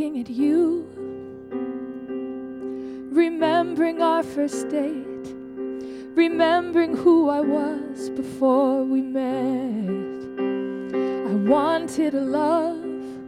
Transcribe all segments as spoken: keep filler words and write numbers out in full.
looking at you, remembering our first date, remembering who I was before we met. I wanted a love,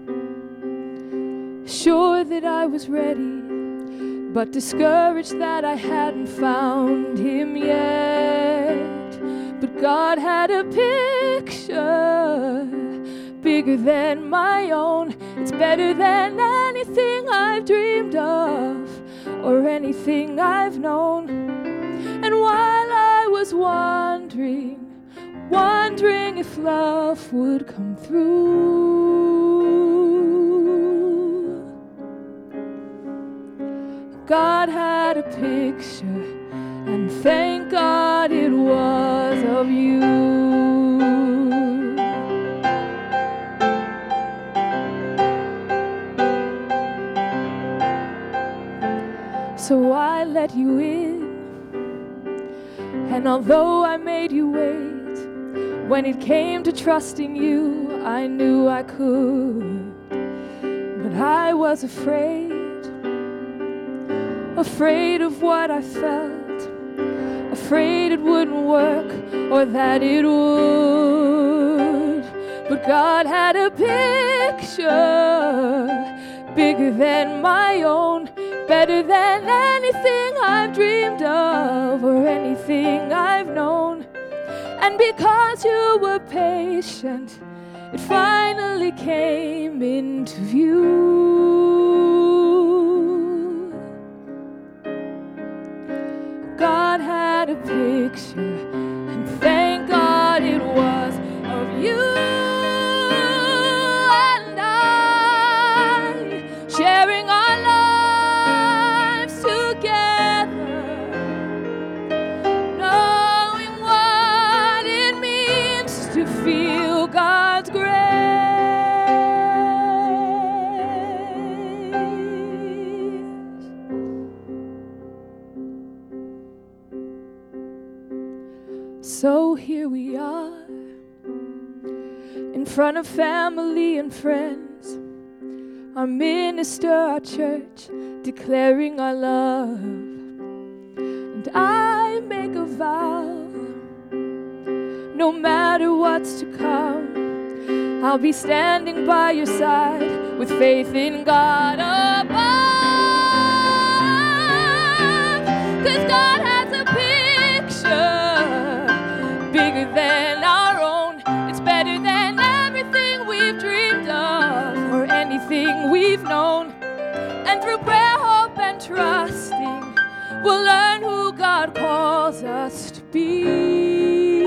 sure that I was ready, but discouraged that I hadn't found him yet. But God had a picture bigger than my own. It's better than anything I've dreamed of or anything I've known. And while I was wondering, wondering if love would come through, God had a picture, and thank God it was of you. So I let you in, and although I made you wait, when it came to trusting you, I knew I could. But I was afraid, afraid of what I felt, afraid it wouldn't work or that it would. But God had a picture bigger than my own, better than anything I've dreamed of or anything I've known. And because you were patient, it finally came into view. God had a picture, and thank God it was of you. And I, sharing our lives together, knowing what it means to feel God's grace. So here we are, in front of family and friends, our minister, our church, declaring our love. And I make a vow, no matter what's to come, I'll be standing by your side with faith in God above. 'Cause God has a picture bigger than our own. It's better than everything we've dreamed of or anything we've known. And through prayer, hope, and trusting, we'll learn who God calls us to be.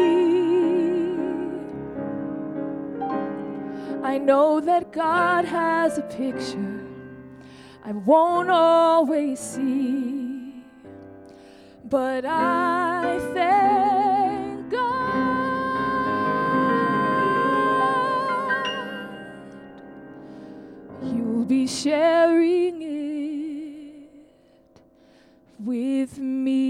I know that God has a picture I won't always see, but I thank God you'll be sharing it with me.